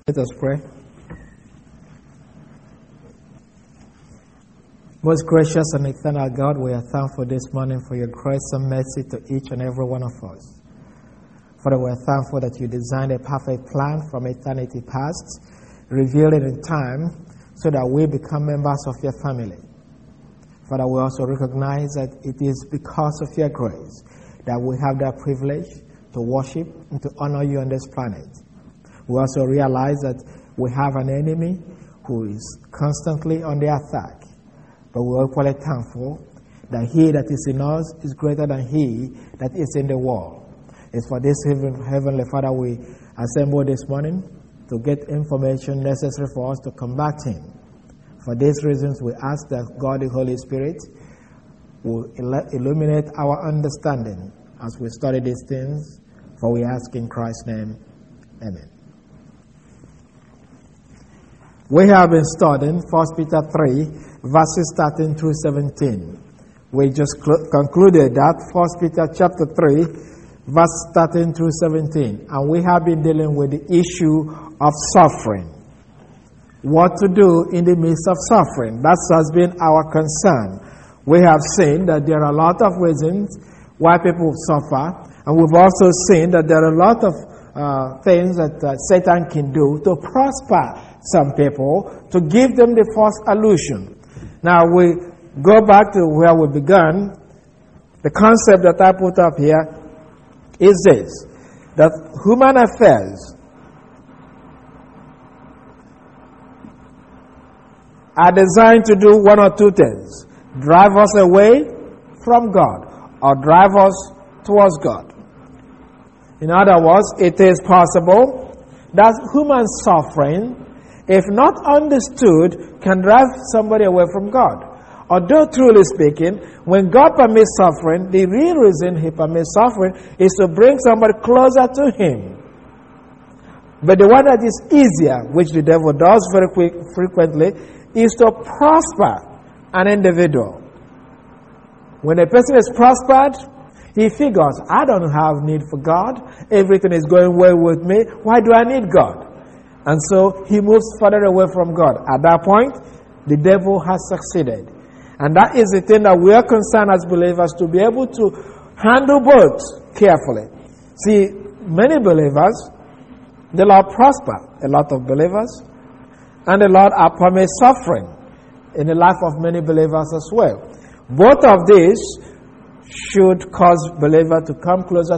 Let us pray. Most gracious and eternal God, we are thankful this morning for your grace and mercy to each and every one of us. Father, we are thankful that you designed a perfect plan from eternity past, revealed it in time, so that we become members of your family. Father, we also recognize that it is because of your grace that we have that privilege to worship and to honor you on this planet. We also realize that we have an enemy who is constantly on the attack. But we are equally thankful that he that is in us is greater than he that is in the world. It's for this Heavenly Father we assemble this morning to get information necessary for us to combat him. For these reasons we ask that God the Holy Spirit will illuminate our understanding as we study these things. For we ask in Christ's name, amen. We have been studying 1 Peter 3, verses 13 through 17. We just concluded that 1 Peter chapter 3, verse 13 through 17. And we have been dealing with the issue of suffering. What to do in the midst of suffering. That has been our concern. We have seen that there are a lot of reasons why people suffer. And we've also seen that there are a lot of things that Satan can do to prosper some people, to give them the false illusion. Now we go back to where we began. The concept that I put up here is this, that human affairs are designed to do one or two things: drive us away from God or drive us towards God. In other words, it is possible that human suffering, if not understood, can drive somebody away from God. Although, truly speaking, when God permits suffering, the real reason he permits suffering is to bring somebody closer to him. But the one that is easier, which the devil does very frequently, is to prosper an individual. When a person is prospered, he figures, I don't have need for God. Everything is going well with me. Why do I need God? And so he moves further away from God. At that point, the devil has succeeded. And that is the thing that we are concerned as believers, to be able to handle both carefully. See, many believers, the Lord prosper a lot of believers, and the Lord are promised suffering in the life of many believers as well. Both of these should cause believer to come closer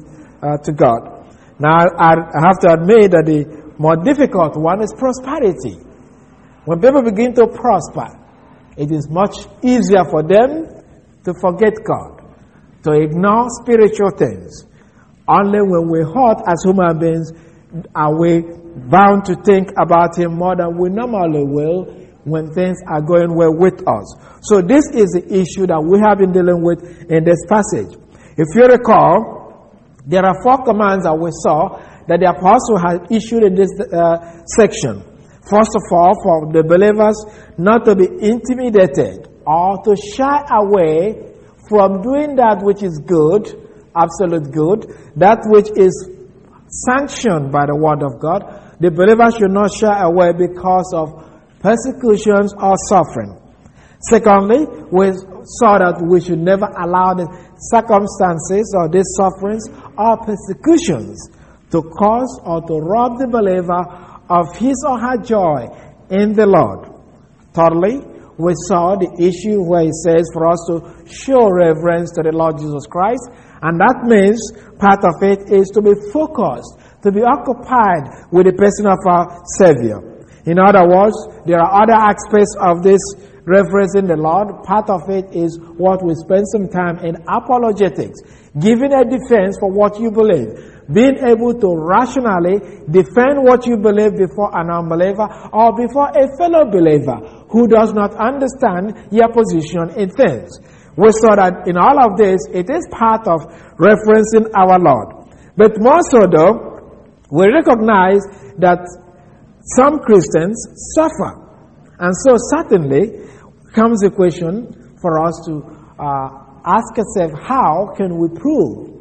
to God. Now, I have to admit that the more difficult one is prosperity. When people begin to prosper, it is much easier for them to forget God, to ignore spiritual things. Only when we hurt as human beings are we bound to think about him more than we normally will when things are going well with us. So this is the issue that we have been dealing with in this passage. If you recall, there are 4 commands that we saw that the apostle had issued in this section. First of all, for the believers not to be intimidated or to shy away from doing that which is good, absolute good, that which is sanctioned by the word of God. The believer should not shy away because of persecutions or suffering. Secondly, we saw that we should never allow the circumstances or these sufferings or persecutions to cause or to rob the believer of his or her joy in the Lord. Thirdly, we saw the issue where it says for us to show reverence to the Lord Jesus Christ, and that means part of it is to be focused, to be occupied with the person of our Savior. In other words, there are other aspects of this reverencing the Lord. Part of it is what we spend some time in apologetics, giving a defense for what you believe, being able to rationally defend what you believe before an unbeliever or before a fellow believer who does not understand your position in things. We saw that in all of this, it is part of referencing our Lord. But more so though, we recognize that some Christians suffer. And so certainly comes the question for us to ask ourselves, how can we prove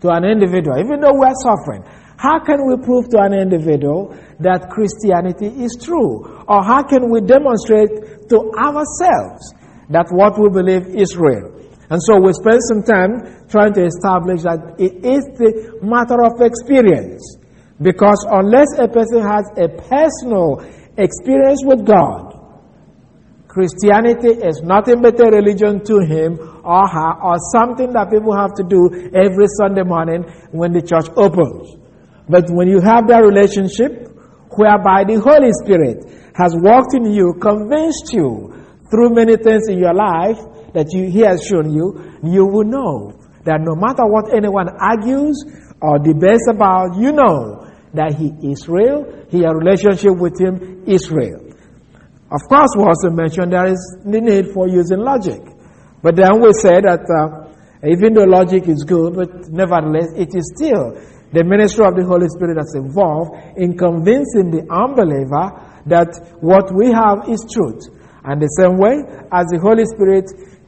to an individual, even though we are suffering, how can we prove to an individual that Christianity is true? Or how can we demonstrate to ourselves that what we believe is real? And so we spend some time trying to establish that it is the matter of experience. Because unless a person has a personal experience with God, Christianity is nothing but a religion to him or her, or something that people have to do every Sunday morning when the church opens. But when you have that relationship whereby the Holy Spirit has walked in you, convinced you through many things in your life that he has shown you, you will know that no matter what anyone argues or debates about, you know that he is real, your relationship with him is real. Of course, we also mentioned there is the need for using logic. But then we say that even though logic is good, but nevertheless, it is still the ministry of the Holy Spirit that's involved in convincing the unbeliever that what we have is truth. And the same way as the Holy Spirit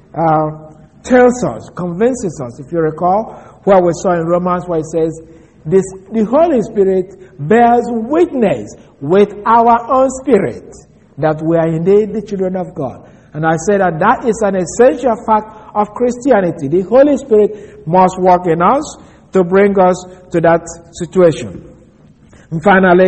tells us, convinces us, if you recall, where we saw in Romans where it says, the Holy Spirit bears witness with our own spirit that we are indeed the children of God. And I say that that is an essential fact of Christianity. The Holy Spirit must work in us to bring us to that situation. And finally,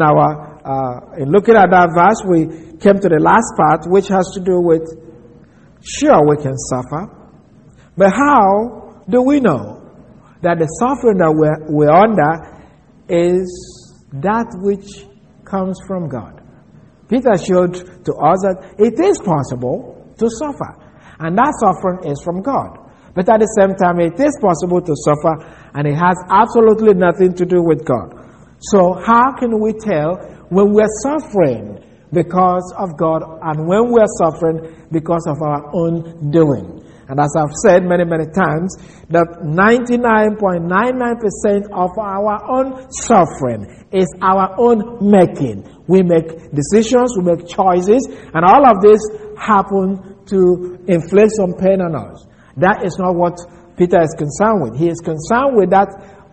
in looking at that verse, we came to the last part, which has to do with, sure, we can suffer, but how do we know that the suffering that we're under is that which comes from God? Peter showed to us that it is possible to suffer, and that suffering is from God. But at the same time, it is possible to suffer, and it has absolutely nothing to do with God. So how can we tell when we're suffering because of God and when we're suffering because of our own doing? And as I've said many, many times, that 99.99% of our own suffering is our own making. We make decisions, we make choices, and all of this happen to inflict some pain on us. That is not what Peter is concerned with. He is concerned with that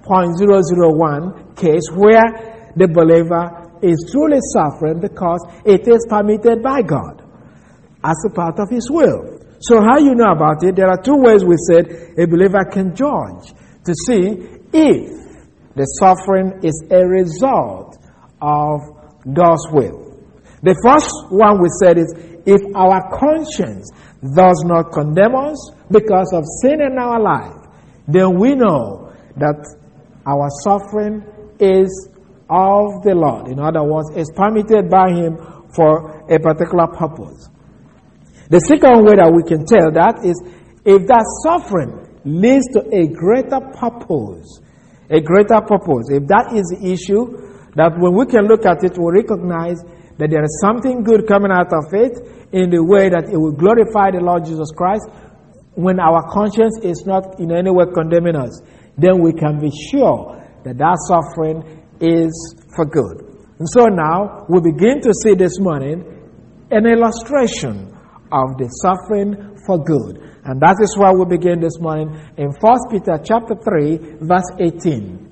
0.001 case where the believer is truly suffering because it is permitted by God as a part of His will. So how you know about it? There are two ways we said a believer can judge to see if the suffering is a result of God's will. The first one we said is if our conscience does not condemn us because of sin in our life, then we know that our suffering is of the Lord. In other words, it's permitted by Him for a particular purpose. The second way that we can tell that is if that suffering leads to a greater purpose. If that is the issue, that when we can look at it, we recognize that there is something good coming out of it in the way that it will glorify the Lord Jesus Christ. When our conscience is not in any way condemning us, then we can be sure that that suffering is for good. And so now we begin to see this morning an illustration of the suffering for good. And that is why we begin this morning in 1 Peter chapter 3, verse 18.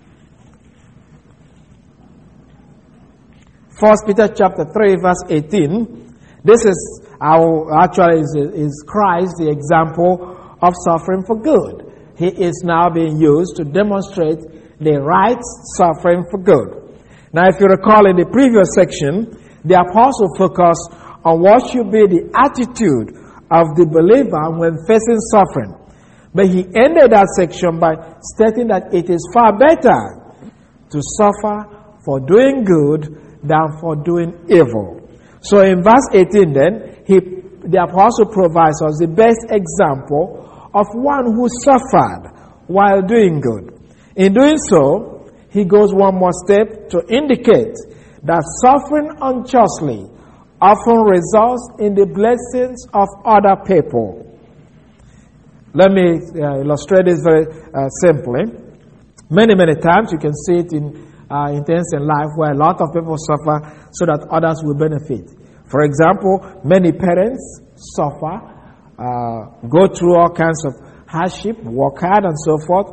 1 Peter chapter 3, verse 18. This is is Christ, the example of suffering for good. He is now being used to demonstrate the right suffering for good. Now, if you recall in the previous section, the apostle focused on what should be the attitude of the believer when facing suffering. But he ended that section by stating that it is far better to suffer for doing good than for doing evil. So in verse 18 then, the apostle provides us the best example of one who suffered while doing good. In doing so, he goes one more step to indicate that suffering unjustly often results in the blessings of other people. Let me illustrate this very simply. Many, many times you can see it in things in life where a lot of people suffer so that others will benefit. For example, many parents suffer, go through all kinds of hardship, work hard and so forth,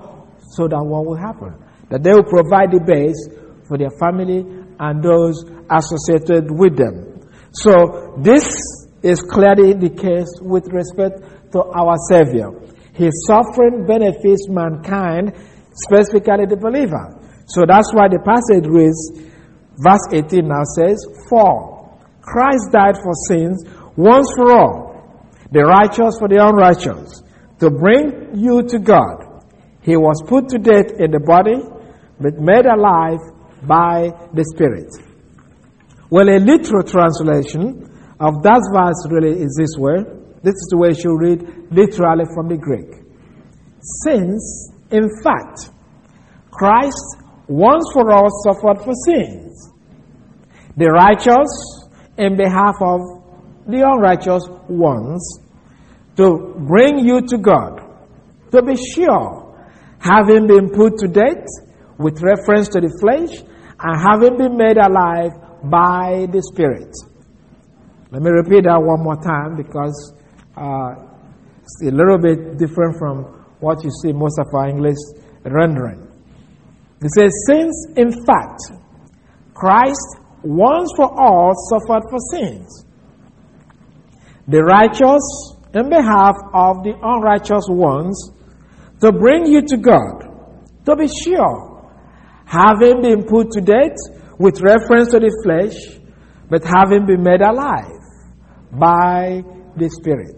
So that what will happen? That they will provide the base for their family and those associated with them. So this is clearly the case with respect to our Savior. His suffering benefits mankind, specifically the believer. So that's why the passage reads, verse 18 now says, "For Christ died for sins once for all, the righteous for the unrighteous, to bring you to God. He was put to death in the body, but made alive by the Spirit." Well, a literal translation of that verse really is this way. This is the way you should read literally from the Greek. Since, in fact, Christ once for all suffered for sins, the righteous in behalf of the unrighteous ones, to bring you to God, to be sure, having been put to death with reference to the flesh, and having been made alive by the Spirit. Let me repeat that one more time, because it's a little bit different from what you see most of our English rendering. It says, "Since in fact Christ once for all suffered for sins, the righteous in behalf of the unrighteous ones, to bring you to God, to be sure, having been put to death with reference to the flesh, but having been made alive by the Spirit."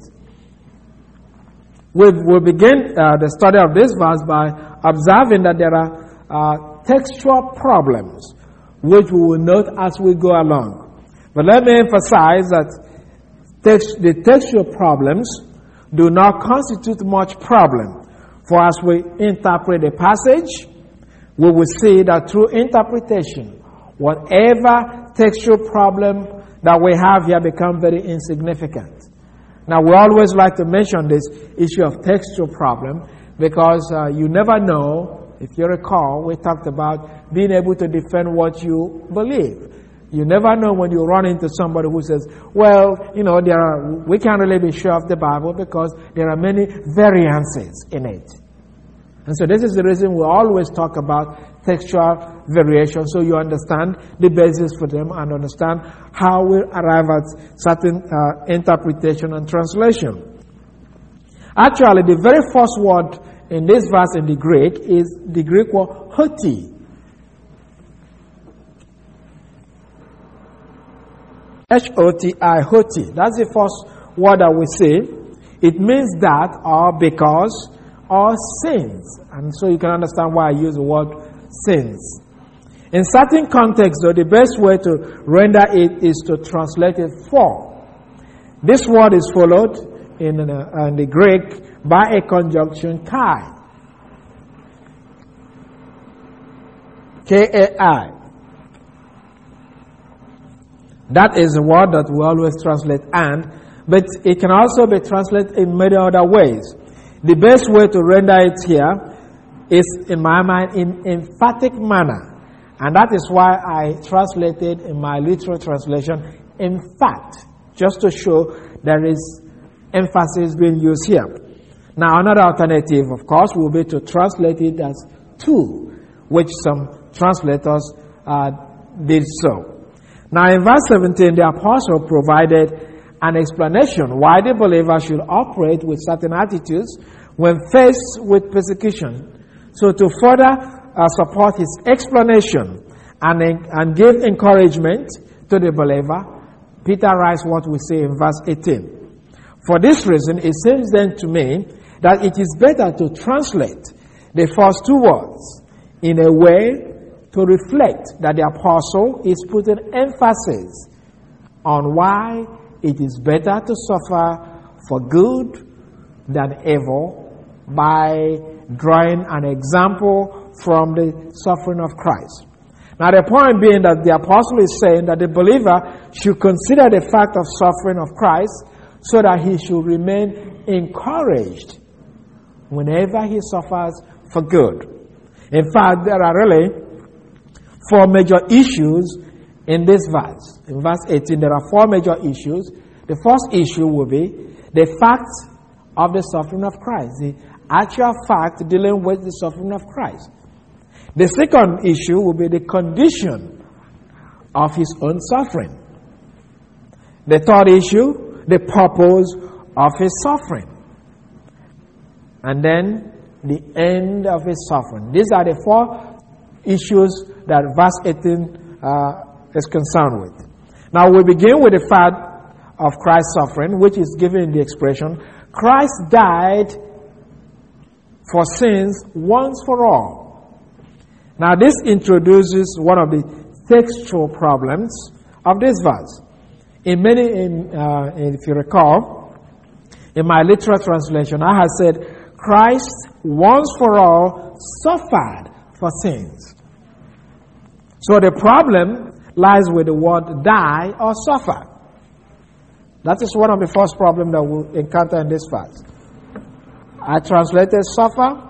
We'll begin the study of this verse by observing that there are textual problems, which we will note as we go along. But let me emphasize that the textual problems do not constitute much problem. For as we interpret the passage, we will see that through interpretation, whatever textual problem that we have here becomes very insignificant. Now, we always like to mention this issue of textual problem because you never know. If you recall, we talked about being able to defend what you believe. You never know when you run into somebody who says, well, we can't really be sure of the Bible because there are many variances in it. And so this is the reason we always talk about textual variation, so you understand the basis for them and understand how we arrive at certain interpretation and translation. Actually, the very first word in this verse in the Greek is the Greek word hoti. H-O-T-I, hoti. That's the first word that we see. It means that, or because, or sins. And so you can understand why I use the word sins. In certain contexts, though, the best way to render it is to translate it for. This word is followed in the Greek by a conjunction kai. K-A-I. That is a word that we always translate and, but it can also be translated in many other ways. The best way to render it here is, in my mind, in emphatic manner. And that is why I translated in my literal translation, in fact, just to show there is emphasis being used here. Now, another alternative, of course, will be to translate it as to, which some translators did so. Now, in verse 17, the apostle provided an explanation why the believer should operate with certain attitudes when faced with persecution. So, to further support his explanation and give encouragement to the believer, Peter writes what we say in verse 18. For this reason, it seems then to me that it is better to translate the first two words in a way to reflect that the apostle is putting emphasis on why it is better to suffer for good than evil by drawing an example from the suffering of Christ. Now, the point being that the apostle is saying that the believer should consider the fact of suffering of Christ so that he should remain encouraged whenever he suffers for good. In fact, there are really four major issues in this verse. In verse 18, there are four major issues. The first issue will be the fact of the suffering of Christ, the actual fact dealing with the suffering of Christ. The second issue will be the condition of his own suffering. The third issue, the purpose of his suffering. And then the end of his suffering. These are the four issues that verse 18 is concerned with. Now we begin with the fact of Christ's suffering, which is given in the expression, Christ died for sins once for all. Now this introduces one of the textual problems of this verse. If you recall, in my literal translation, I have said, Christ once for all suffered for sins. So the problem lies with the word die or suffer. That is one of the first problems that we'll encounter in this verse. I translated suffer,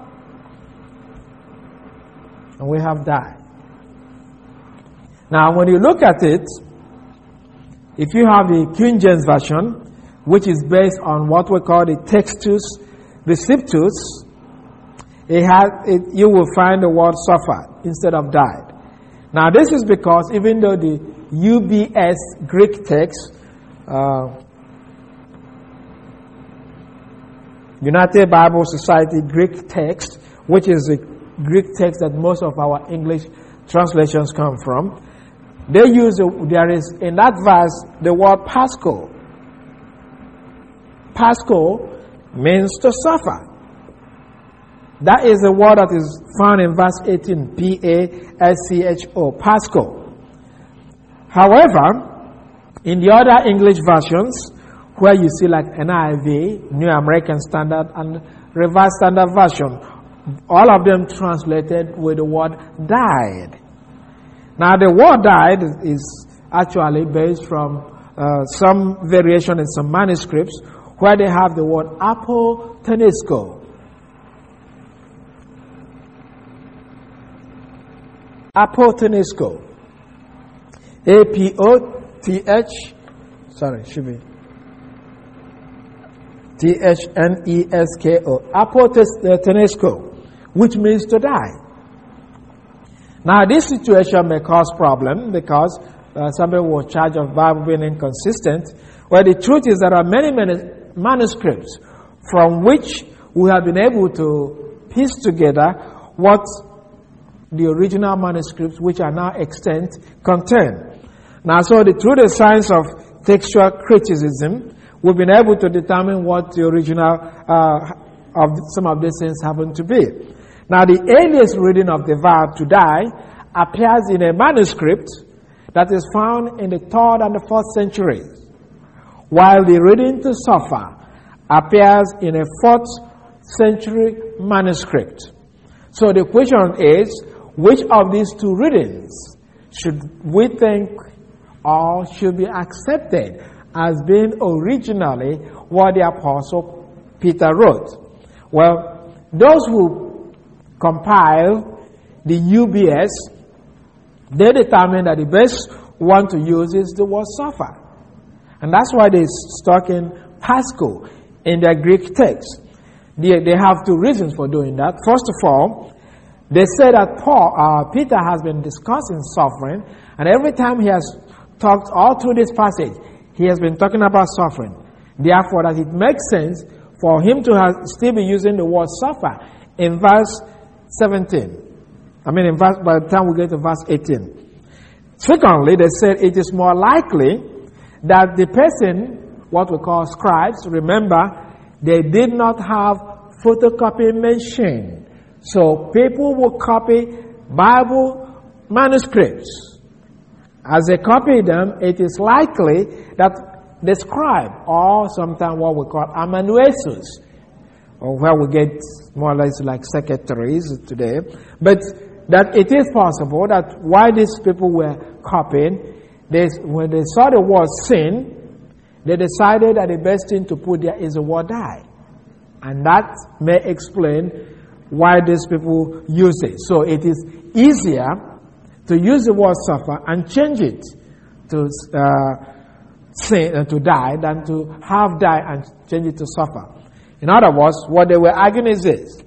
and we have die. Now, when you look at it, if you have the King James Version, which is based on what we call the Textus Receptus, you will find the word suffer instead of died. Now, this is because even though the UBS Greek text, United Bible Society Greek text, which is the Greek text that most of our English translations come from, there is in that verse the word Pasco. Pasco means to suffer. That is the word that is found in verse 18, P-A-S-C-H-O, Pasco. However, in the other English versions, where you see like NIV, New American Standard, and Revised Standard Version, all of them translated with the word died. Now the word died is actually based from some variation in some manuscripts where they have the word apotenesco. Apotenesco. A-P-O-T-H, should be T-H-N-E-S-K-O. Apotenesco, which means to die. Now, this situation may cause problem because somebody was charged of Bible being inconsistent. Well, the truth is there are many manuscripts from which we have been able to piece together what the original manuscripts, which are now extant, contain. Now, so through the science of textual criticism, we've been able to determine what the original of some of these things happen to be. Now, the earliest reading of the verb to die appears in a manuscript that is found in the 3rd and the 4th centuries, while the reading to suffer appears in a 4th century manuscript. So the question is, which of these two readings should we think or should be accepted as being originally what the Apostle Peter wrote? Well, those who compile the UBS, they determine that the best one to use is the word suffer. And that's why they stuck in Pasco in their Greek text. They have two reasons for doing that. First of all, they say that Peter has been discussing suffering, and every time he has talked all through this passage, he has been talking about suffering. Therefore, that it makes sense for him to still be using the word suffer in verse 17. By the time we get to verse 18. Secondly, they said it is more likely that the person, what we call scribes, remember, they did not have photocopy machine. So people will copy Bible manuscripts. As they copy them, it is likely that the scribe, or sometimes what we call amanuensis, or where we get more or less like secretaries today, but that it is possible that while these people were copying, when they saw the word sin, they decided that the best thing to put there is the word die. And that may explain why these people use it. So it is easier to use the word suffer and change it to sin and to die than to have die and change it to suffer. In other words, what they were arguing is this.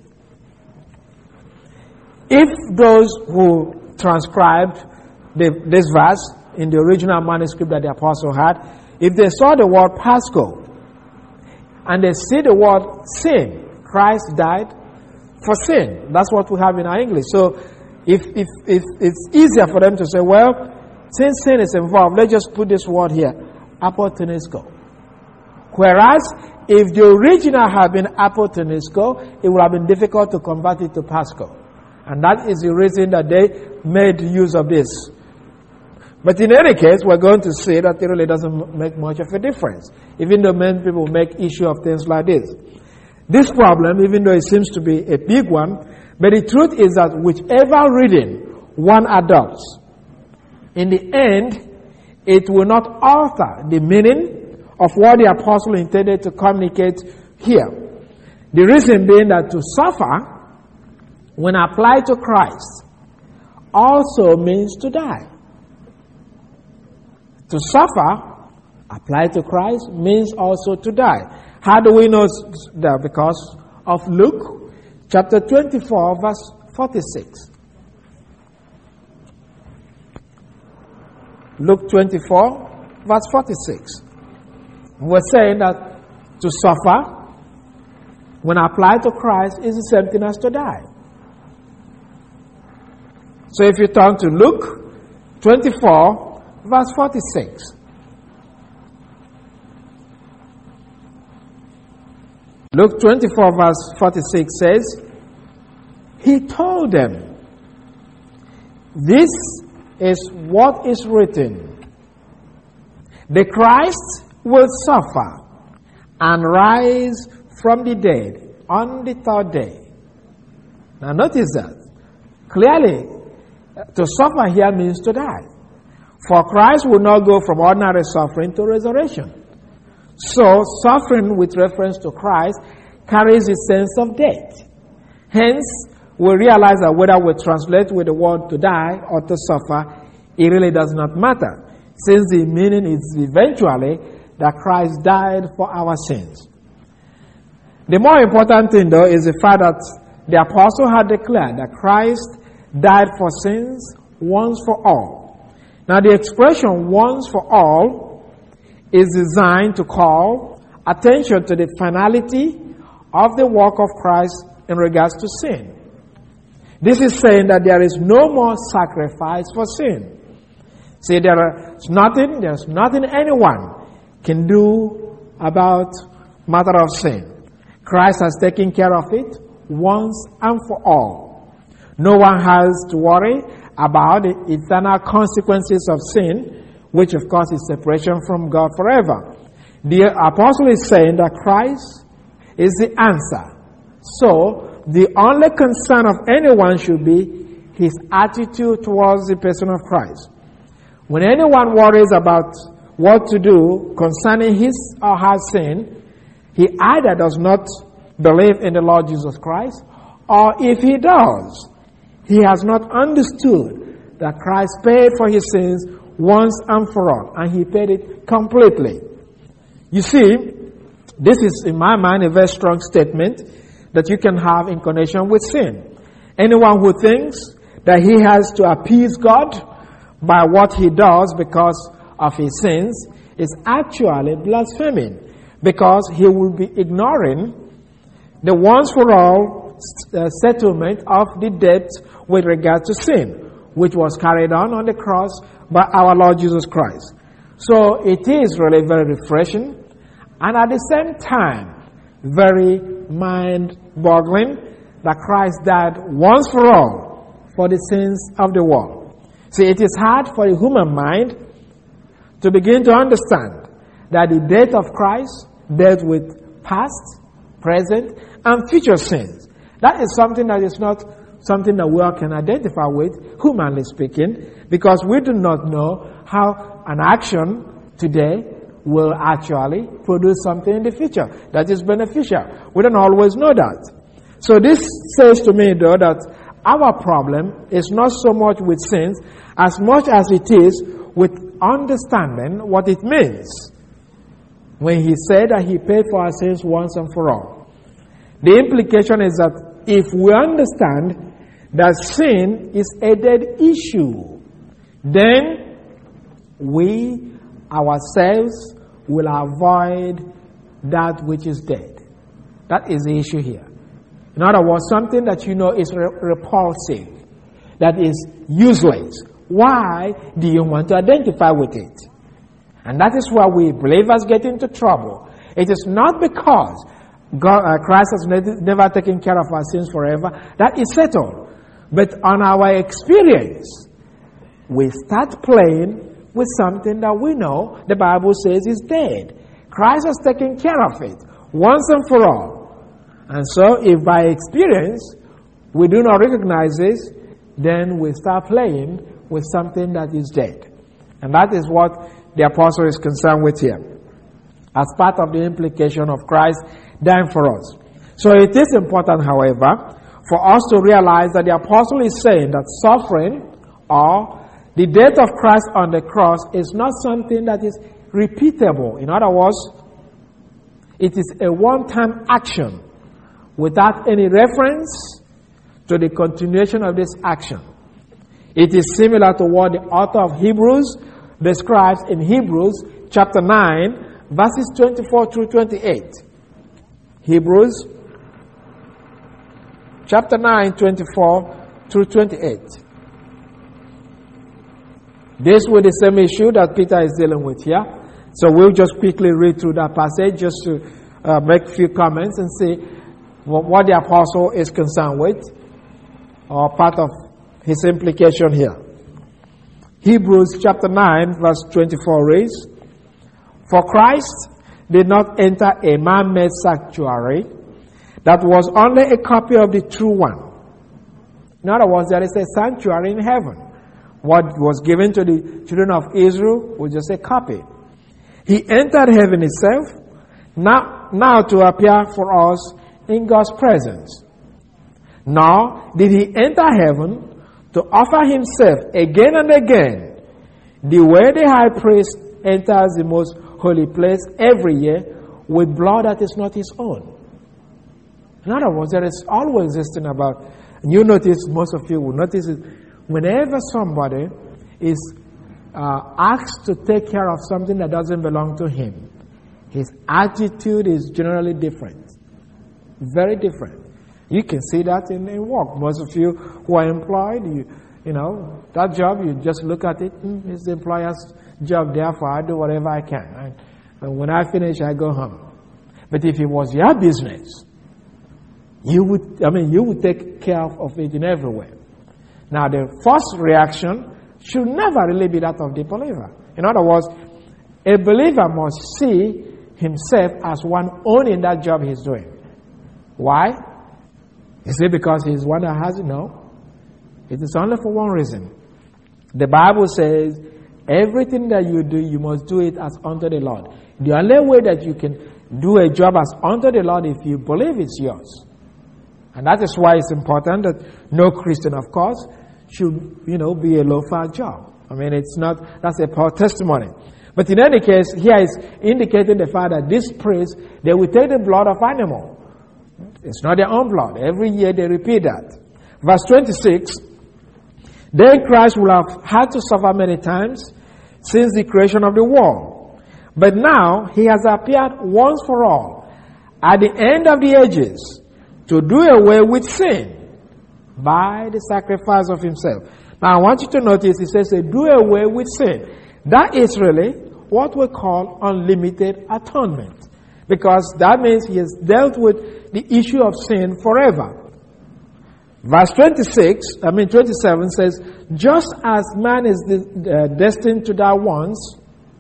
If those who transcribed this verse in the original manuscript that the apostle had, if they saw the word Paschal and they see the word sin, Christ died for sin. That's what we have in our English. So if it's easier for them to say, well, since sin is involved, let's just put this word here, apotenesko. Whereas, if the original had been apotenesko, it would have been difficult to convert it to Paschal. And that is the reason that they made use of this. But in any case, we're going to see that it really doesn't make much of a difference, even though many people make issue of things like this. This problem, even though it seems to be a big one, but the truth is that whichever reading one adopts, in the end, it will not alter the meaning of what the apostle intended to communicate here. The reason being that to suffer, when applied to Christ, also means to die. To suffer, applied to Christ, means also to die. How do we know that? Because of Luke chapter 24, verse 46. Luke 24, verse 46. We're saying that to suffer, when applied to Christ, is the same thing as to die. So if you turn to Luke 24, verse 46. Luke 24, verse 46 says, He told them, this is what is written. The Christ will suffer and rise from the dead on the third day. Now notice that. Clearly, to suffer here means to die. For Christ will not go from ordinary suffering to resurrection. So, suffering with reference to Christ carries a sense of death. Hence, we realize that whether we translate with the word to die or to suffer, it really does not matter, since the meaning is eventually that Christ died for our sins. The more important thing, though, is the fact that the apostle had declared that Christ died for sins once for all. Now, the expression once for all is designed to call attention to the finality of the work of Christ in regards to sin. This is saying that there is no more sacrifice for sin. See, there's nothing anyone can do about matter of sin. Christ has taken care of it once and for all. No one has to worry about the eternal consequences of sin, which of course is separation from God forever. The apostle is saying that Christ is the answer. So, the only concern of anyone should be his attitude towards the person of Christ. When anyone worries about what to do concerning his or her sin, he either does not believe in the Lord Jesus Christ, or if he does, he has not understood that Christ paid for his sins once and for all, and he paid it completely. You see, this is, in my mind, a very strong statement that you can have in connection with sin. Anyone who thinks that he has to appease God by what he does because of his sins is actually blaspheming, because he will be ignoring the once for all settlement of the debt with regard to sin, which was carried on the cross by our Lord Jesus Christ. So it is really very refreshing, and at the same time very mind-boggling that Christ died once for all for the sins of the world. See, it is hard for the human mind to begin to understand that the death of Christ dealt with past, present, and future sins. That is something that is not something that we all can identify with, humanly speaking, because we do not know how an action today will actually produce something in the future that is beneficial. We don't always know that. So this says to me, though, that our problem is not so much with sins as much as it is with understanding what it means when he said that he paid for our sins once and for all. The implication is that if we understand that sin is a dead issue, then we ourselves will avoid that which is dead. That is the issue here. In other words, something that you know is repulsive, that is useless. Why do you want to identify with it? And that is where we believers get into trouble. It is not because Christ has never taken care of our sins forever. That is settled. But on our experience, we start playing with something that we know the Bible says is dead. Christ has taken care of it once and for all. And so if by experience we do not recognize this, then we start playing with something that is dead. And that is what the apostle is concerned with here, as part of the implication of Christ dying for us. So it is important, however, for us to realize that the apostle is saying that suffering or the death of Christ on the cross is not something that is repeatable. In other words, it is a one-time action without any reference to the continuation of this action. It is similar to what the author of Hebrews describes in Hebrews chapter 9, verses 24 through 28. Hebrews chapter 9, 24 through 28. This was the same issue that Peter is dealing with here. So we'll just quickly read through that passage just to make a few comments and see what the apostle is concerned with, or part of his implication here. Hebrews chapter 9 verse 24 reads, "For Christ did not enter a man-made sanctuary that was only a copy of the true one." In other words, there is a sanctuary in heaven. What was given to the children of Israel was just a copy. He entered heaven itself, now to appear for us in God's presence. Nor did he enter heaven to offer himself again and again, the way the high priest enters the most holy place every year with blood that is not his own. In other words, there is always this thing about, and you notice, most of you will notice it, whenever somebody is asked to take care of something that doesn't belong to him, his attitude is generally different. Very different. You can see that in work. Most of you who are employed, you know, that job, you just look at it, it's the employer's job, therefore I do whatever I can. And when I finish, I go home. But if it was your business, you would take care of it in every way. Now, the first reaction should never really be that of the believer. In other words, a believer must see himself as one owning that job he's doing. Why? Is it because he's one that has it? No. It is only for one reason. The Bible says, everything that you do, you must do it as unto the Lord. The only way that you can do a job as unto the Lord if you believe it's yours. And that is why it's important that no Christian, of course, should, be a low-fat job. I mean, that's a poor testimony. But in any case, here is indicating the fact that this priest, they will take the blood of animal. It's not their own blood. Every year they repeat that. Verse 26, "Then Christ will have had to suffer many times since the creation of the world. But now he has appeared once for all at the end of the ages to do away with sin by the sacrifice of himself." Now I want you to notice it says do away with sin. That is really what we call unlimited atonement. Because that means he has dealt with the issue of sin forever. Verse 27 says, "Just as man is destined to die once,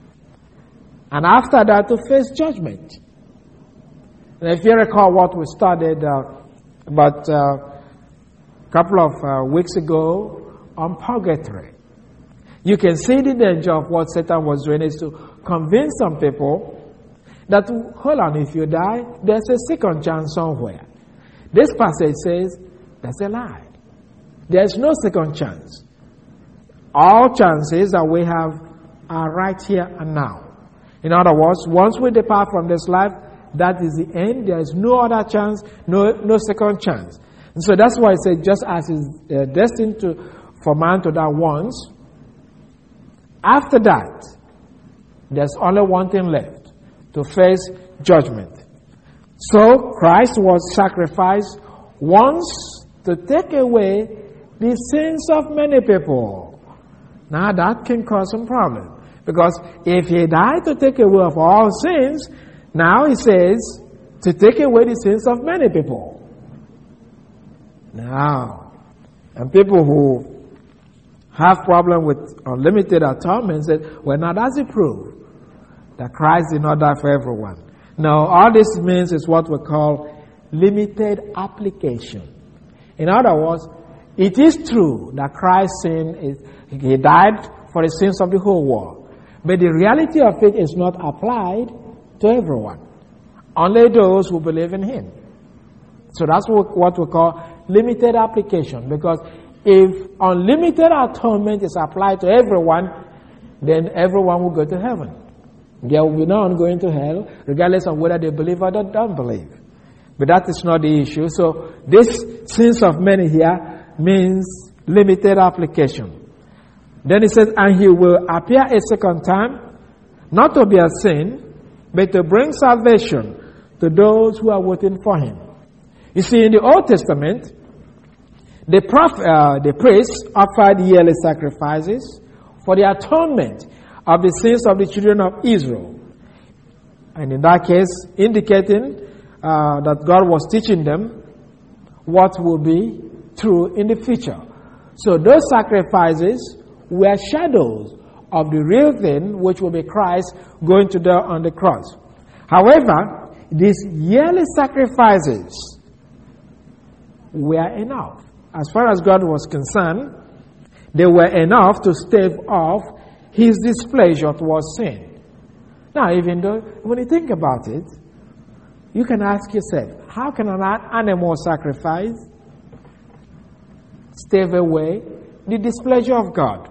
and after that to face judgment." And if you recall what we studied about a couple of weeks ago on purgatory, you can see the danger of what Satan was doing is to convince some people that, hold on, if you die, there's a second chance somewhere. This passage says that's a lie. There's no second chance. All chances that we have are right here and now. In other words, once we depart from this life, that is the end. There is no other chance, no second chance. And so that's why I say, just as is destined for man to die once, after that, there's only one thing left, to face judgment. So Christ was sacrificed once to take away the sins of many people. Now that can cause some problem. Because if he died to take away of all sins, now he says to take away the sins of many people. Now, and people who have problem with unlimited atonement say, well, now that's a proof that Christ did not die for everyone. Now, all this means is what we call limited application. In other words, it is true that Christ's sin he died for the sins of the whole world. But the reality of it is not applied to everyone. Only those who believe in him. So that's what we call limited application. Because if unlimited atonement is applied to everyone, then everyone will go to heaven. There will be no one going to hell, regardless of whether they believe or don't believe. But that is not the issue. So this sins of many here means limited application. Then it says, and he will appear a second time, not to be a sin, but to bring salvation to those who are waiting for him. You see, in the Old Testament, the priests offered yearly sacrifices for the atonement of the sins of the children of Israel. And in that case, indicating that God was teaching them what will be true in the future. So those sacrifices were shadows of the real thing, which will be Christ going to die on the cross. However, these yearly sacrifices were enough. As far as God was concerned, they were enough to stave off his displeasure towards sin. Now, even though, when you think about it, you can ask yourself, how can an animal sacrifice stave away the displeasure of God?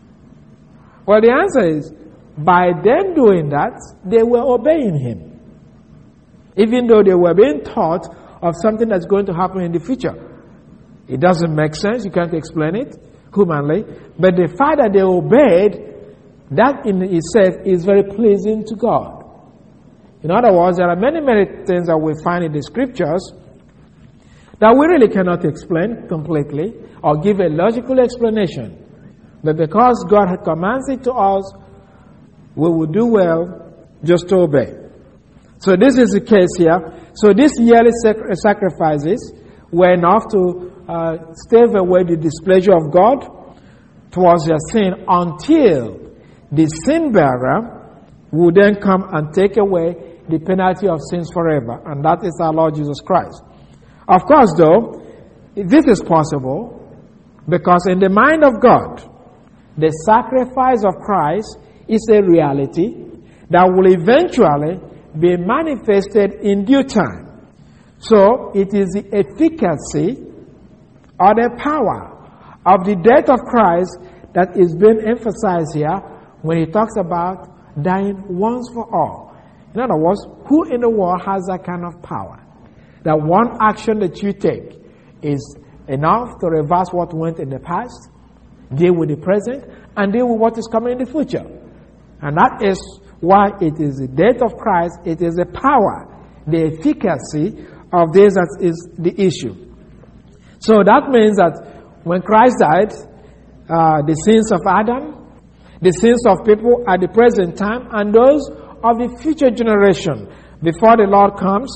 Well, the answer is, by them doing that, they were obeying him. Even though they were being taught of something that's going to happen in the future. It doesn't make sense, you can't explain it humanly, but the fact that they obeyed, that in itself is very pleasing to God. In other words, there are many things that we find in the scriptures that we really cannot explain completely or give a logical explanation. But because God had commanded it to us, we will do well just to obey. So this is the case here. So these yearly sacrifices were enough to stave away the displeasure of God towards their sin until the sin bearer would then come and take away the penalty of sins forever. And that is our Lord Jesus Christ. Of course, though, this is possible because in the mind of God, the sacrifice of Christ is a reality that will eventually be manifested in due time. So it is the efficacy or the power of the death of Christ that is being emphasized here when he talks about dying once for all. In other words, who in the world has that kind of power? That one action that you take is enough to reverse what went in the past, deal with the present, and deal with what is coming in the future. And that is why it is the death of Christ, it is the power, the efficacy of this that is the issue. So that means that when Christ died, the sins of Adam, the sins of people at the present time, and those of the future generation before the Lord comes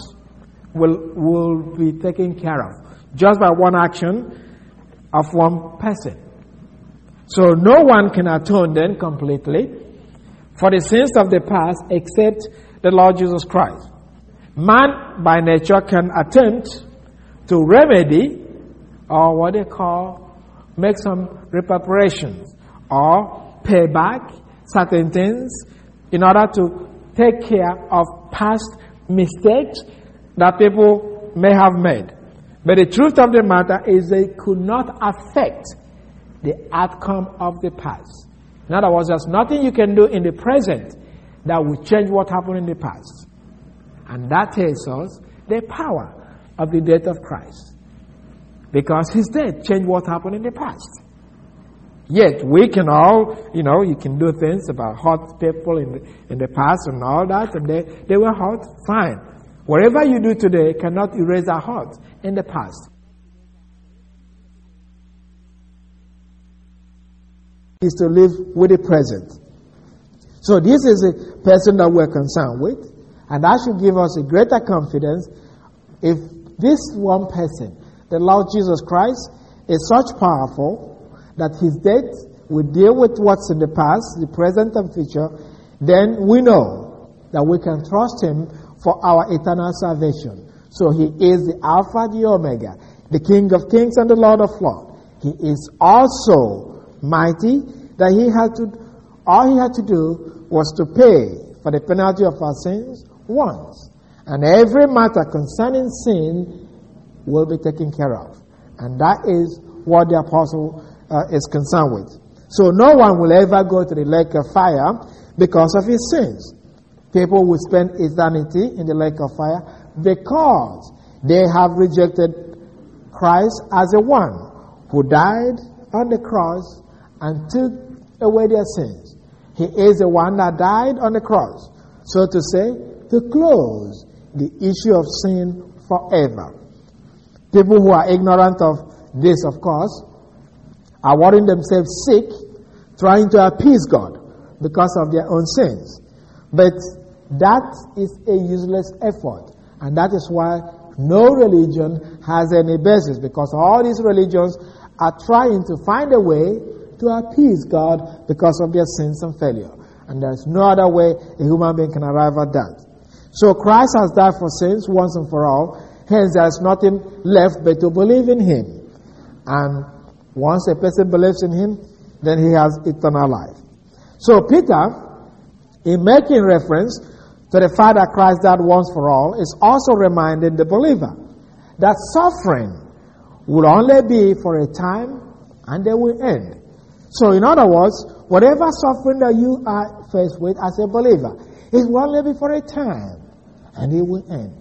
will be taken care of just by one action of one person. So no one can atone then completely for the sins of the past except the Lord Jesus Christ. Man by nature can attempt to remedy or what they call make some reparations or pay back certain things in order to take care of past mistakes that people may have made. But the truth of the matter is they could not affect the outcome of the past. In other words, there's nothing you can do in the present that will change what happened in the past. And that tells us the power of the death of Christ. Because his death changed what happened in the past. Yet, we can all, you can do things about hurt people in the past and all that, and they were hurt, fine. Whatever you do today cannot erase that hurt in the past. Is to live with the present. So this is a person that we're concerned with, and that should give us a greater confidence if this one person, the Lord Jesus Christ, is such powerful that his death will deal with what's in the past, the present and future, then we know that we can trust him for our eternal salvation. So he is the Alpha, the Omega, the King of Kings and the Lord of Lords. He is also mighty, that all he had to do was to pay for the penalty of our sins once. And every matter concerning sin will be taken care of. And that is what the apostle is concerned with. So no one will ever go to the lake of fire because of his sins. People will spend eternity in the lake of fire because they have rejected Christ as the one who died on the cross and took away their sins. He is the one that died on the cross, so to say, to close the issue of sin forever. People who are ignorant of this, of course, are worrying themselves sick, trying to appease God because of their own sins. But that is a useless effort. And that is why no religion has any basis, because all these religions are trying to find a way to appease God because of their sins and failure. And there's no other way a human being can arrive at that. So Christ has died for sins once and for all. Hence there's nothing left but to believe in him. And once a person believes in him, then he has eternal life. So Peter, in making reference to the fact that Christ died once for all, is also reminding the believer that suffering will only be for a time and they will end. So in other words, whatever suffering that you are faced with as a believer, it will only be for a time and it will end.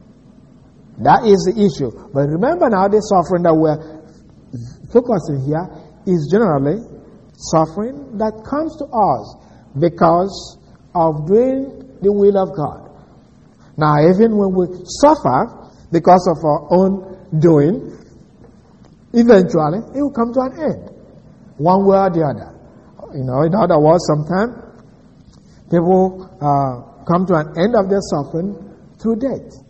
That is the issue. But remember now, the suffering that we're focusing here is generally suffering that comes to us because of doing the will of God. Now, even when we suffer because of our own doing, eventually it will come to an end, one way or the other. In other words, sometimes people come to an end of their suffering through death.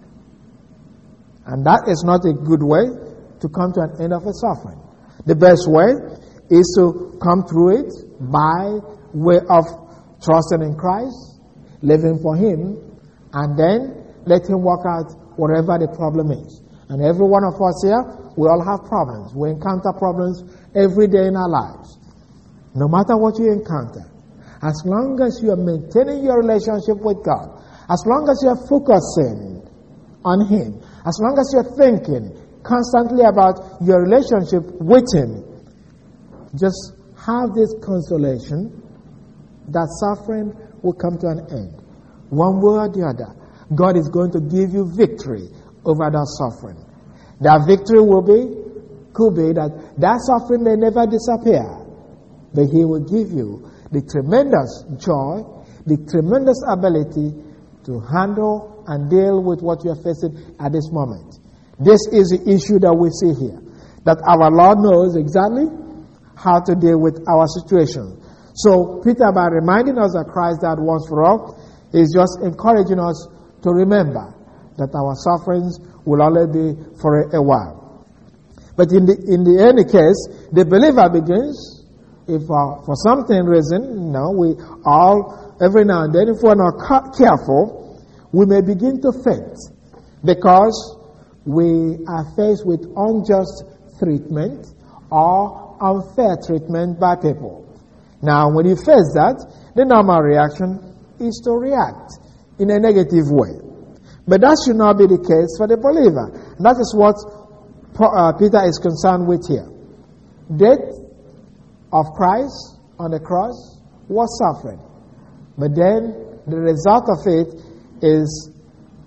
And that is not a good way to come to an end of a suffering. The best way is to come through it by way of trusting in Christ, living for him, and then let him work out whatever the problem is. And every one of us here, we all have problems. We encounter problems every day in our lives. No matter what you encounter, as long as you are maintaining your relationship with God, as long as you are focusing on him, as long as you are thinking constantly about your relationship with him, just have this consolation that suffering will come to an end. One way or the other, God is going to give you victory over that suffering. That victory could be that suffering may never disappear, but he will give you the tremendous joy, the tremendous ability to handle and deal with what you are facing at this moment. This is the issue that we see here, that our Lord knows exactly how to deal with our situation. So Peter, by reminding us that Christ died once for all, is just encouraging us to remember that our sufferings will only be for a while. But in any case, the believer begins, if for something reason, we all, every now and then, if we're not careful, we may begin to faint because we are faced with unjust treatment or unfair treatment by people. Now, when you face that, the normal reaction is to react in a negative way. But that should not be the case for the believer. And that is what Peter is concerned with here. Death of Christ on the cross was suffering. But then the result of it is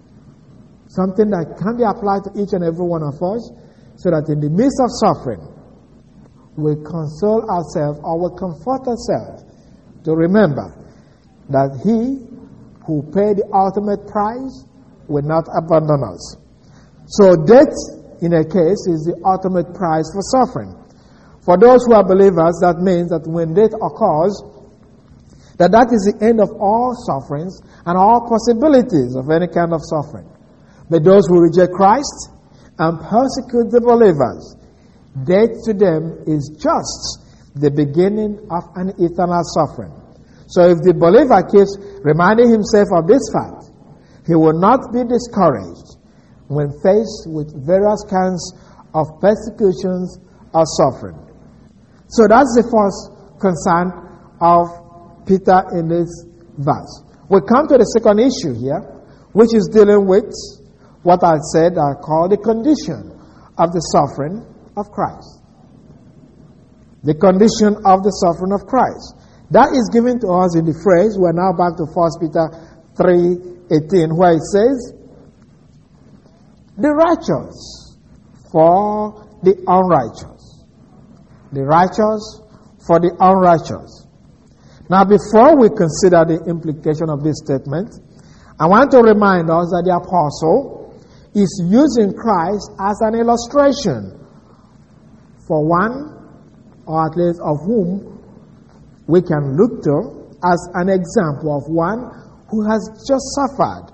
something that can be applied to each and every one of us, so that in the midst of suffering, we console ourselves or we comfort ourselves to remember that He who paid the ultimate price will not abandon us. So death, in a case, is the ultimate price for suffering. For those who are believers, that means that when death occurs, that is the end of all sufferings and all possibilities of any kind of suffering. But those who reject Christ and persecute the believers, death to them is just the beginning of an eternal suffering. So if the believer keeps reminding himself of this fact, he will not be discouraged when faced with various kinds of persecutions or suffering. So that's the first concern of Peter in this verse. We come to the second issue here, which is dealing with what I said I call the condition of the suffering of Christ. The condition of the suffering of Christ. That is given to us in the phrase, we're now back to 1 Peter 3:18, where it says, the righteous for the unrighteous. The righteous for the unrighteous. Now, before we consider the implication of this statement, I want to remind us that the apostle is using Christ as an illustration for one, or at least of whom we can look to as an example of one who has just suffered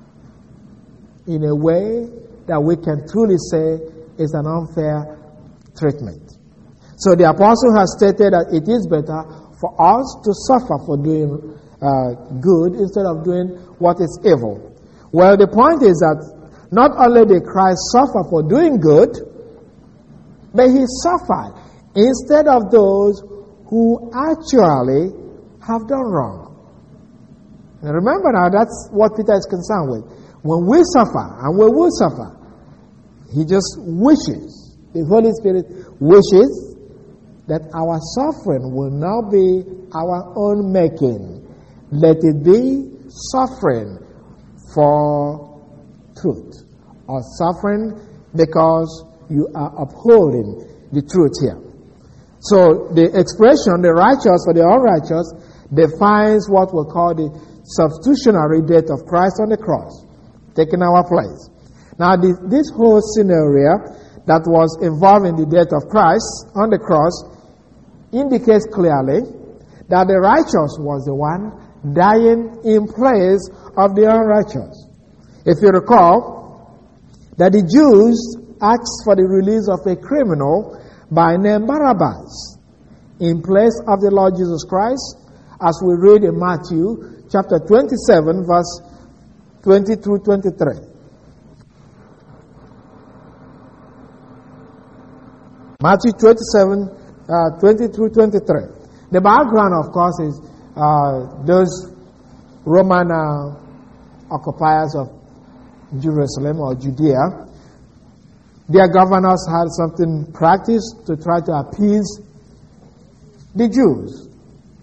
in a way that we can truly say is an unfair treatment. So the apostle has stated that it is better for us to suffer for doing good instead of doing what is evil. Well, the point is that not only did Christ suffer for doing good, but He suffered instead of those who actually have done wrong. And remember now, that's what Peter is concerned with. When we suffer, and we will suffer, he just wishes, the Holy Spirit wishes that our suffering will not be our own making. Let it be suffering for truth, or suffering because you are upholding the truth here. So the expression, the righteous for the unrighteous, defines what we call the substitutionary death of Christ on the cross, taking our place. Now this whole scenario that was involving the death of Christ on the cross indicates clearly that the righteous was the one dying in place of the unrighteous. If you recall, that the Jews asked for the release of a criminal by name Barabbas in place of the Lord Jesus Christ, as we read in Matthew chapter 27, verse 20 through 23. Matthew 27, 20 through 23. The background, of course, is those Roman occupiers of Jerusalem or Judea. Their governors had something practiced to try to appease the Jews.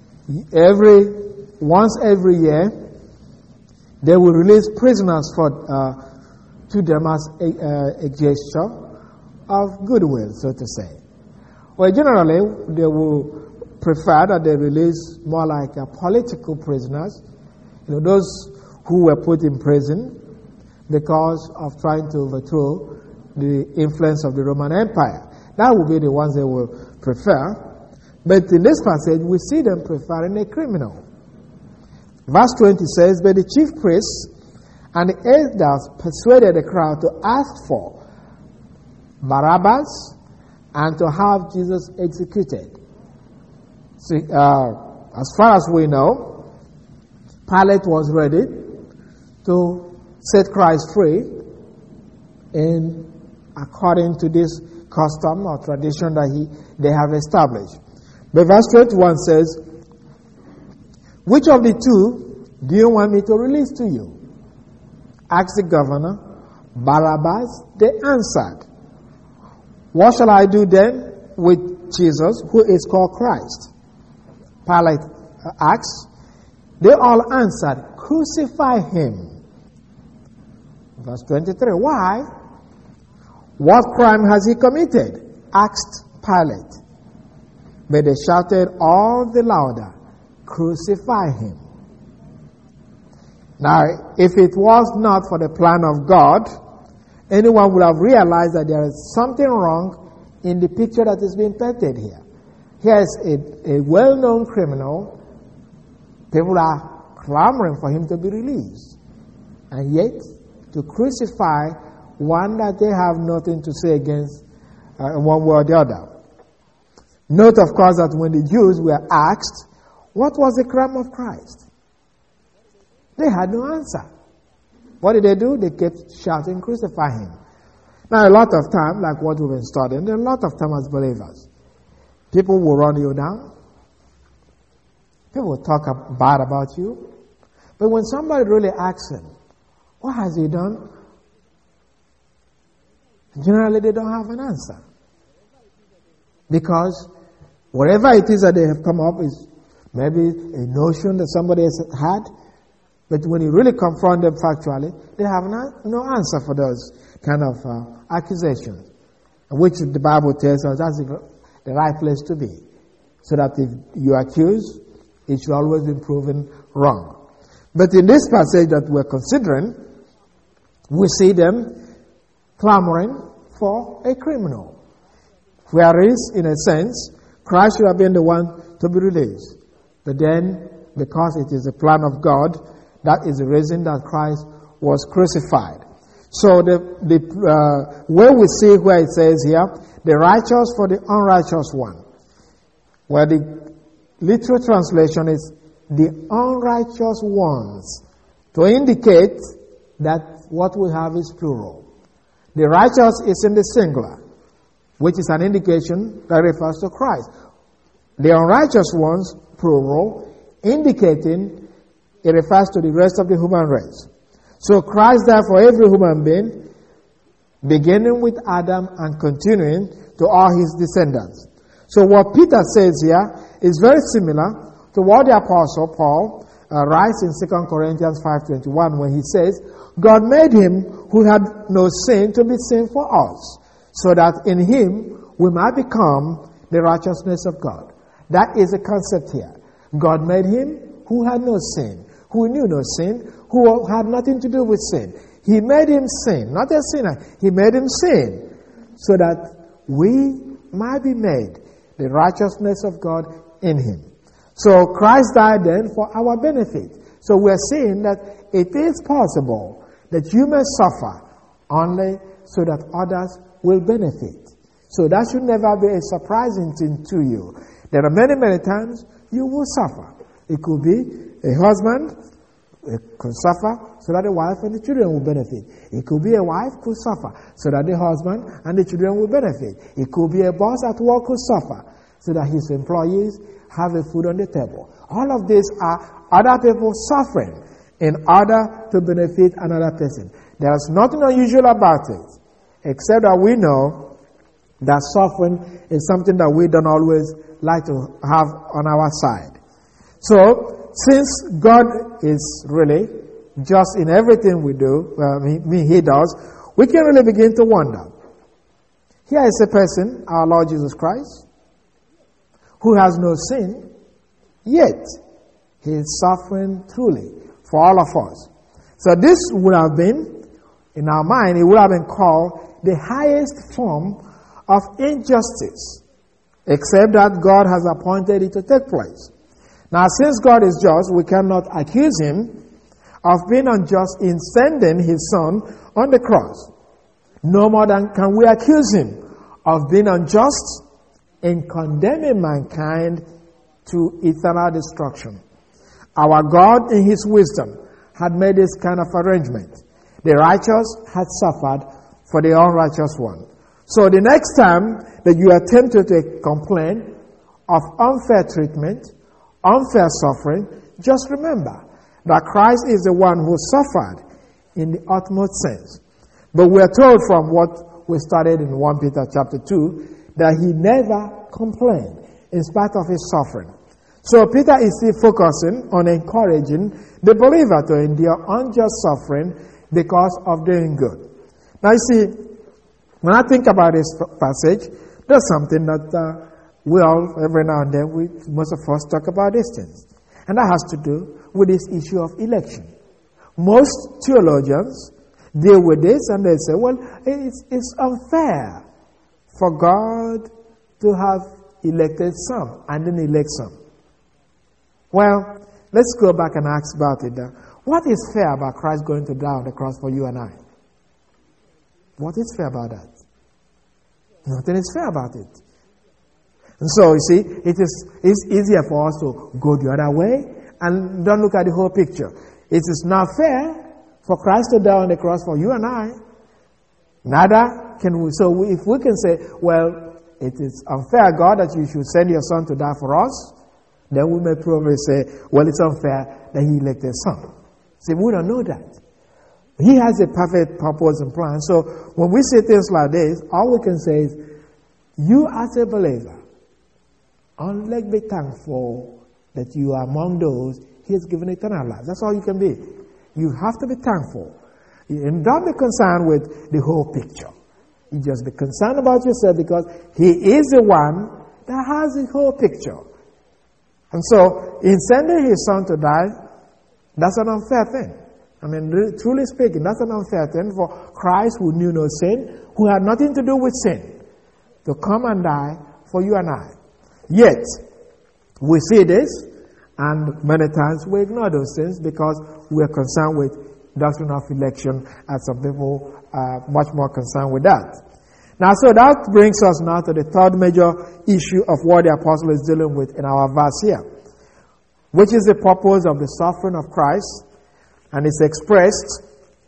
Once every year, they will release prisoners to them as a gesture of goodwill, so to say. Well, generally, they will prefer that they release more like political prisoners, those who were put in prison because of trying to overthrow the influence of the Roman Empire. That would be the ones they will prefer. But in this passage, we see them preferring a criminal. Verse 20 says, but the chief priests and the elders persuaded the crowd to ask for Barabbas and to have Jesus executed. See, as far as we know, Pilate was ready to set Christ free according to this custom or tradition that they have established. But verse 21 says, which of the two do you want me to release to you? Asked the governor. Barabbas, they answered. What shall I do then with Jesus, who is called Christ? Pilate asked. They all answered, crucify him. Verse 23. Why? What crime has he committed? Asked Pilate. But they shouted all the louder, crucify him. Now, if it was not for the plan of God, anyone would have realized that there is something wrong in the picture that is being painted here. Here is a well-known criminal. People are clamoring for him to be released. And yet, to crucify one that they have nothing to say against one way or the other. Note, of course, that when the Jews were asked, what was the crime of Christ? They had no answer. What did they do? They kept shouting, crucify him. Now, a lot of time, like what we've been studying, a lot of time as believers, people will run you down. People will talk bad about you. But when somebody really asks him, what has he done? Generally, they don't have an answer. Because whatever it is that they have come up is maybe a notion that somebody has had. But when you really confront them factually, they have no answer for those kind of accusations, which the Bible tells us that's the right place to be. So that if you accuse, it should always be proven wrong. But in this passage that we're considering, we see them clamoring for a criminal. Whereas, in a sense, Christ should have been the one to be released. But then, because it is the plan of God, that is the reason that Christ was crucified. So the way we see where it says here, the righteous for the unrighteous one, where the literal translation is the unrighteous ones, to indicate that what we have is plural. The righteous is in the singular, which is an indication that refers to Christ. The unrighteous ones, plural, indicating it refers to the rest of the human race. So Christ died for every human being, beginning with Adam and continuing to all his descendants. So what Peter says here is very similar to what the Apostle Paul writes in 2 Corinthians 5:21 when he says, God made him who had no sin to be sin for us, so that in him we might become the righteousness of God. That is the concept here. God made him who had no sin, who knew no sin, who had nothing to do with sin. He made him sin, not a sinner. He made him sin so that we might be made the righteousness of God in him. So Christ died then for our benefit. So we're seeing that it is possible that you may suffer only so that others will benefit. So that should never be a surprising thing to you. There are many, many times you will suffer. It could be a husband could suffer so that the wife and the children will benefit. It could be a wife could suffer so that the husband and the children will benefit. It could be a boss at work could suffer so that his employees have a food on the table. All of these are other people suffering in order to benefit another person. There is nothing unusual about it, except that we know that suffering is something that we don't always like to have on our side. So, since God is really just in everything we do, he does, we can really begin to wonder. Here is a person, our Lord Jesus Christ, who has no sin, yet he is suffering truly for all of us. So this would have been, in our mind, it would have been called the highest form of injustice, except that God has appointed it to take place. Now, since God is just, we cannot accuse him of being unjust in sending his Son on the cross. No more than can we accuse him of being unjust in condemning mankind to eternal destruction. Our God, in his wisdom, had made this kind of arrangement. The righteous had suffered for the unrighteous one. So the next time that you are tempted to complain of unfair treatment, unfair suffering, just remember that Christ is the one who suffered in the utmost sense. But we are told from what we studied in 1 Peter chapter 2 that he never complained in spite of his suffering. So Peter is still focusing on encouraging the believer to endure unjust suffering because of doing good. Now you see, when I think about this passage, there's something that we all, every now and then, most of us talk about these things. And that has to do with this issue of election. Most theologians deal with this and they say, well, it's unfair for God to have elected some and then elect some. Well, let's go back and ask about it. What is fair about Christ going to die on the cross for you and I? What is fair about that? Nothing is fair about it. And so, you see, it's easier for us to go the other way and don't look at the whole picture. It is not fair for Christ to die on the cross for you and I. Neither can we. So if we can say, well, it is unfair, God, that you should send your son to die for us, then we may probably say, well, it's unfair that he elected some. See, we don't know that. He has a perfect purpose and plan. So when we say things like this, all we can say is, you as a believer, only be thankful that you are among those he has given eternal life. That's all you can be. You have to be thankful. And don't be concerned with the whole picture. You just be concerned about yourself because he is the one that has the whole picture. And so, in sending his son to die, that's an unfair thing. I mean, truly speaking, that's an unfair thing for Christ, who knew no sin, who had nothing to do with sin, to come and die for you and I. Yet, we see this, and many times we ignore those things because we are concerned with doctrine of election, and some people are much more concerned with that. Now, so that brings us now to the third major issue of what the apostle is dealing with in our verse here, which is the purpose of the suffering of Christ, and it's expressed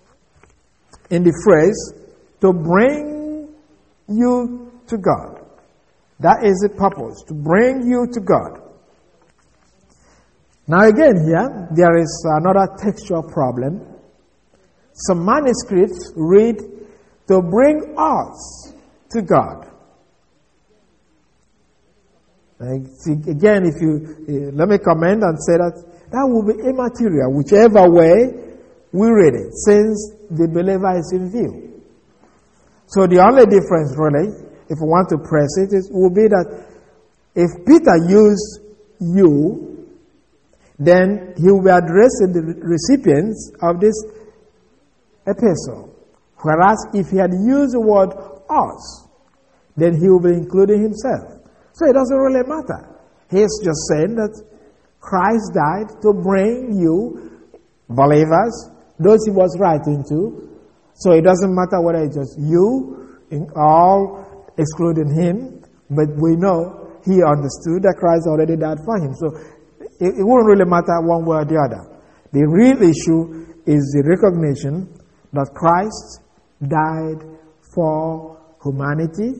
in the phrase, to bring you to God. That is the purpose, to bring you to God. Now again here, there is another textual problem. Some manuscripts read, to bring us to God. Again, if you, let me comment and say that will be immaterial, whichever way we read it, since the believer is in view. So the only difference really, if we want to press it, will be that if Peter used you, then he will be addressing the recipients of this epistle. Whereas if he had used the word us, then he will be including himself. So it doesn't really matter. He's just saying that Christ died to bring you, believers, those he was writing to. So it doesn't matter whether it's just you, in all excluding him, but we know he understood that Christ already died for him. So it wouldn't really matter one way or the other. The real issue is the recognition that Christ died for humanity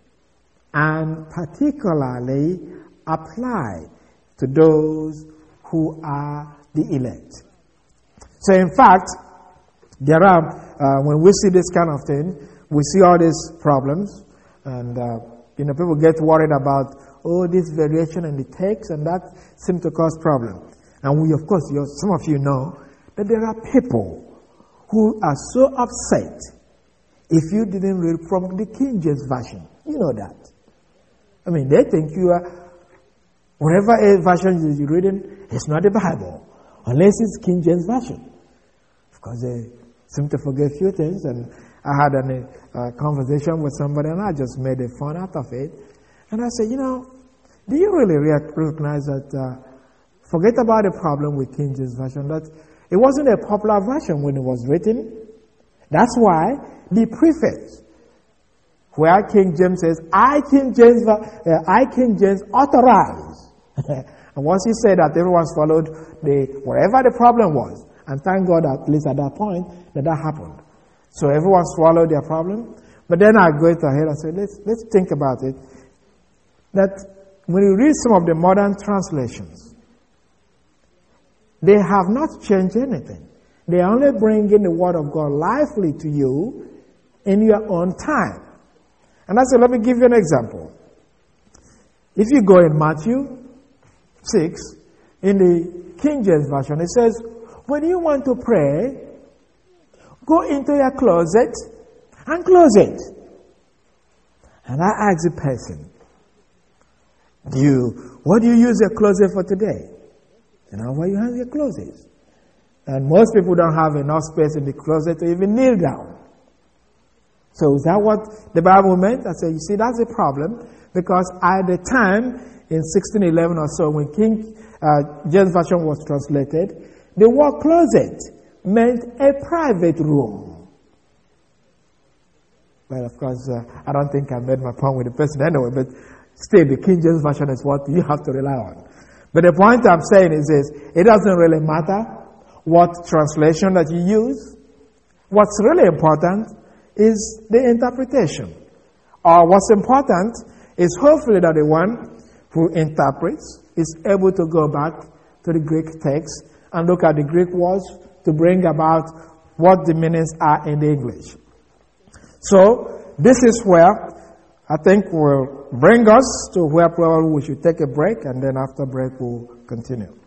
and particularly applied to those who are the elect. So in fact, there are, when we see this kind of thing, we see all these problems, and people get worried about, this variation in the text, and that seems to cause problem. And we, of course, some of you know that there are people who are so upset if you didn't read from the King James Version. You know that. I mean, they think you are, whatever version you're reading, it's not the Bible, unless it's King James Version. Because they seem to forget a few things, and I had a conversation with somebody, and I just made a fun out of it. And I said, do you really recognize that, forget about the problem with King James Version, that it wasn't a popular version when it was written. That's why the preface, where King James says, I King James authorize. And once he said that, everyone's followed whatever the problem was. And thank God, at least at that point, that happened. So everyone swallowed their problem. But then I go ahead and say, let's think about it. That when you read some of the modern translations, they have not changed anything. They only bring in the Word of God lively to you in your own time. And I said, let me give you an example. If you go in Matthew 6, in the King James Version, it says, when you want to pray, Go into your closet and close it. And I ask the person, what do you use your closet for today? Where you have your clothes. And most people don't have enough space in the closet to even kneel down. So is that what the Bible meant? I said, you see, that's a problem, because at the time, in 1611 or so, when King James Version was translated, the word closet meant a private room. Well, of course, I don't think I made my point with the person anyway, but still, the King James Version is what you have to rely on. But the point I'm saying is this: it doesn't really matter what translation that you use. What's really important is the interpretation. Or what's important is hopefully that the one who interprets is able to go back to the Greek text and look at the Greek words to bring about what the meanings are in the English. So, this is where I think will bring us to where probably we should take a break, and then after break we'll continue.